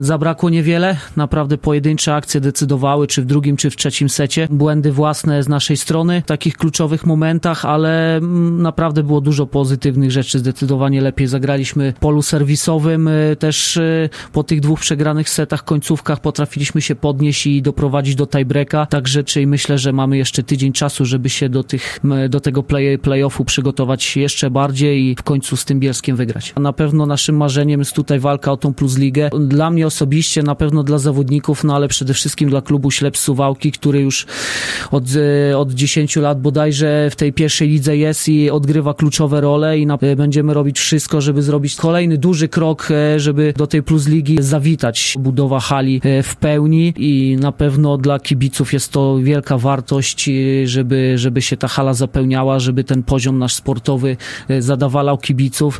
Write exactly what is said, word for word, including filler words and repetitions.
Zabrakło niewiele, naprawdę pojedyncze akcje decydowały, czy w drugim, czy w trzecim secie. Błędy własne z naszej strony w takich kluczowych momentach, ale naprawdę było dużo pozytywnych rzeczy. Zdecydowanie lepiej zagraliśmy w polu serwisowym. Też po tych dwóch przegranych setach, końcówkach potrafiliśmy się podnieść i doprowadzić do tiebreaka. Także czyli myślę, że mamy jeszcze tydzień czasu, żeby się do, tych, do tego play, play-offu przygotować jeszcze bardziej i w końcu z tym Bielskiem wygrać. Na pewno naszym marzeniem jest tutaj walka o tą Plus Ligę. Dla mnie osobiście, na pewno dla zawodników, no ale przede wszystkim dla klubu Ślepsk Suwałki, który już od, od dziesięciu lat bodajże w tej pierwszej lidze jest i odgrywa kluczowe role i na, będziemy robić wszystko, żeby zrobić kolejny duży krok, żeby do tej Plus Ligi zawitać. Budowa hali w pełni i na pewno dla kibiców jest to wielka wartość, żeby, żeby się ta hala zapełniała, żeby ten poziom nasz sportowy zadawalał kibiców.